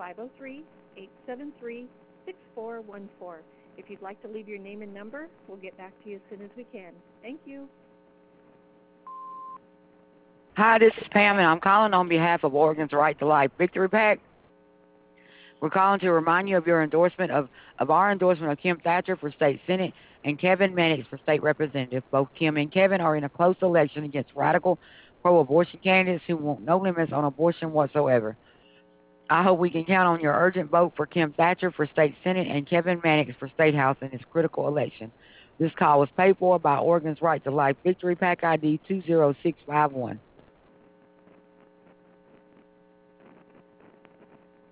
503-873-6414. If you'd like to leave your name and number, we'll get back to you as soon as we can. Thank you. Hi, this is Pam, and I'm calling on behalf of Oregon's Right to Life Victory PAC. We're calling to remind you of your endorsement of our endorsement of Kim Thatcher for state senate and Kevin Mannix for state representative. Both Kim and Kevin are in a close election against radical pro-abortion candidates who want no limits on abortion whatsoever. I hope we can count on your urgent vote for Kim Thatcher for state senate and Kevin Mannix for state house in this critical election. This call was paid for by Oregon's Right to Life Victory PAC ID 20651.